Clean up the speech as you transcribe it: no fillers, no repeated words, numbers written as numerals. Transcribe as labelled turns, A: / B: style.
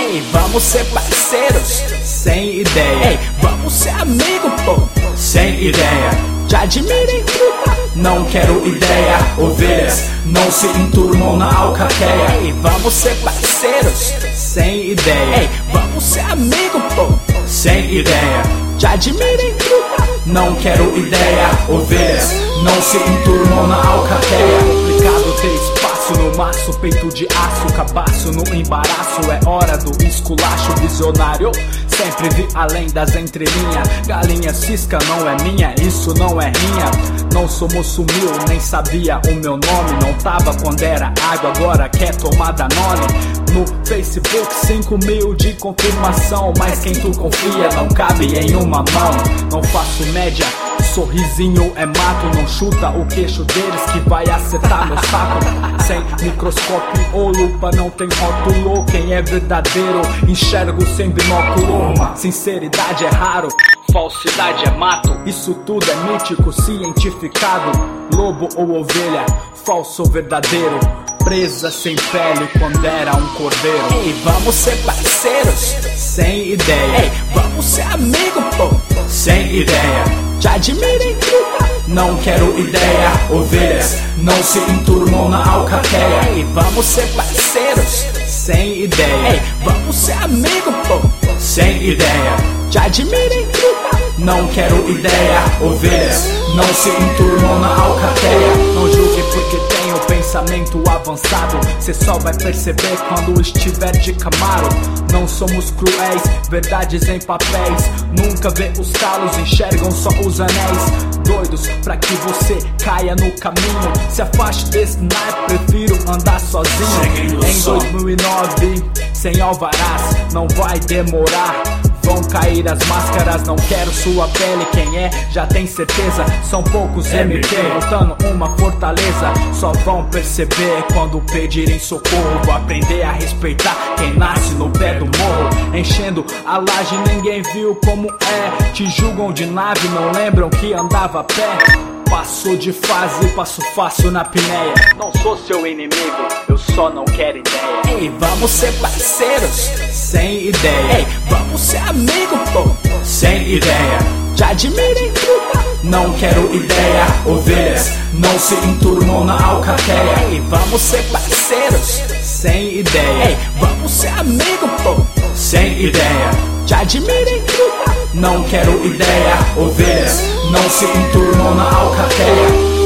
A: Ei, vamos ser parceiros, sem ideia. Ei, vamos ser amigo, pô, sem ideia. Te admirem, não quero ideia. Ovelhas não se enturmam na alcateia. Ei, vamos ser parceiros, sem ideia. Ei, vamos ser amigo, pô, sem ideia. Te admirem, não quero ideia. Ovelhas não se enturmam na alcateia. Complicado ter espaço no maço, peito de aço, cabaço no embaraço. É hora do esculacho visionário. Sempre vi além das entrelinhas. Galinha cisca não é minha, isso não é rinha. Não sou moço mil, nem sabia o meu nome. Não tava quando era água, agora quer tomar Danone. No Facebook 5.000 de confirmação, mas quem tu confia não cabe em uma mão. Não faço média, sorrisinho é mato. Não chuta o queixo deles que vai acertar meu saco. Sem microscópio ou lupa não tem rótulo. Quem é verdadeiro enxergo sem binóculo. Sinceridade é raro, falsidade é mato. Isso tudo é mítico, cientificado. Lobo ou ovelha, falso ou verdadeiro. Presa sem pele quando era um cordeiro. Ei, vamos ser parceiros, sem ideia. Ei, vamos ser amigo, pô, sem ideia. Te admirem, não quero ideia. Ovelhas não se enturmam na alcateia. Ei, vamos ser parceiros, sem ideia. Ei, vamos ser amigo, pô, sem ideia. Te admirem, não quero ideia. Ovelhas não se enturmam na alcateia. Não julgue porque tenho pensamento avançado. Cê só vai perceber quando estiver de Camaro. Não somos cruéis, verdades em papéis. Nunca vê os calos, enxergam só os anéis. Doidos pra que você caia no caminho. Se afaste desse naipe, prefiro andar sozinho. Em 2009, sem alvarás, não vai demorar. Vão cair as máscaras, não quero sua pele. Quem é, já tem certeza, são poucos MT montando uma fortaleza. Só vão perceber quando pedirem socorro. Vou aprender a respeitar quem nasce no pé do morro. Enchendo a laje, ninguém viu como é. Te julgam de nave, não lembram que andava a pé. Passou de fase, passo fácil na pinéia. Não sou seu inimigo, eu só não quero ideia. Ei, vamos ser parceiros, sem ideia. Ei, vamos ser amigo, pô, sem ideia. Te admirem, não quero ideia. Ovelhas não se enturmam na alcateia. Ei, vamos ser parceiros, sem ideia. Ei, vamos ser amigo, pô, sem ideia. Te admirem, não quero ideia. Ovelhas não se enturmam na alcateia.